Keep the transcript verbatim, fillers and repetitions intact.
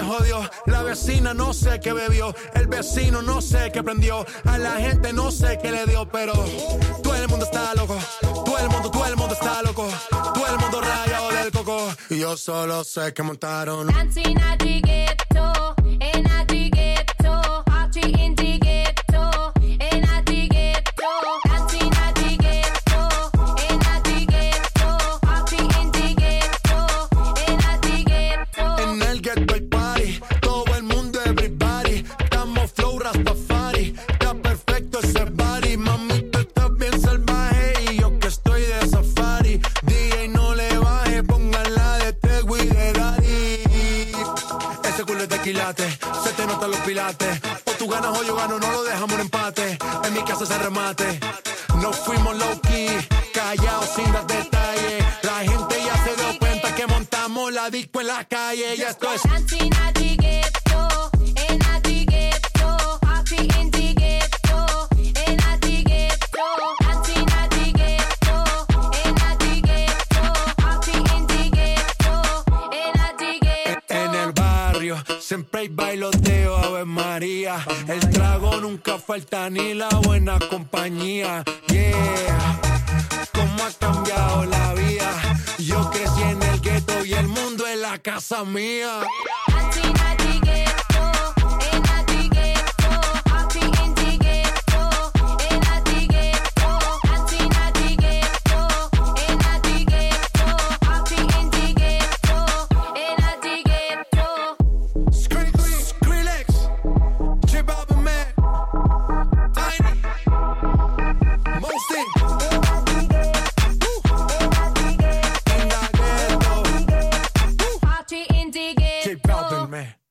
jodió. La vecina no sé qué bebió. El vecino no sé qué prendió. A la gente no sé qué le dio. Pero todo el mundo está loco. Todo el mundo, todo el mundo está loco. Todo el mundo rayado del coco. Y yo solo sé que montaron Dancing at the ghetto, in at the ghetto, party in the ghetto, in at the ghetto, dancing at the ghetto, in at the ghetto, party in the ghetto, in at the ghetto. En el ghetto hay party, todo el mundo everybody. Estamos flow Rastafari, está perfecto ese body. Mami, tú estás bien salvaje y yo que estoy de safari. D J no le baje, pónganla de Tego y de Daddy. Ese culo es de quilate, se te notan los pilates. O tú ganas o yo gano, no lo dejamos en empate. En mi casa se remate. Nos fuimos low key, callados sin dar detalles. La gente ya se dio cuenta que montamos la disco en la calle. Ya esto es Dancing at the ghetto, in at the ghetto, party in the ghetto, in at the ghetto, dancing at the ghetto, in at the ghetto, party in the ghetto, in at the ghetto. en el barrio. Siempre hay bailoteo, Ave María. El trago nunca falta ni la buena compañía. Yeah, cómo ha cambiado la vida. Yo crecí en el gueto y el mundo es la casa mía. Dancing at the ghetto, in at the ghetto, party in the ghetto, in at the ghetto, dancing at the ghetto, in at the ghetto, party in the ghetto, in at the ghetto. Skrillex, Skrillex, J Balvin, man, Tiny, Mosty, Party in the J Balvin, ghetto. man.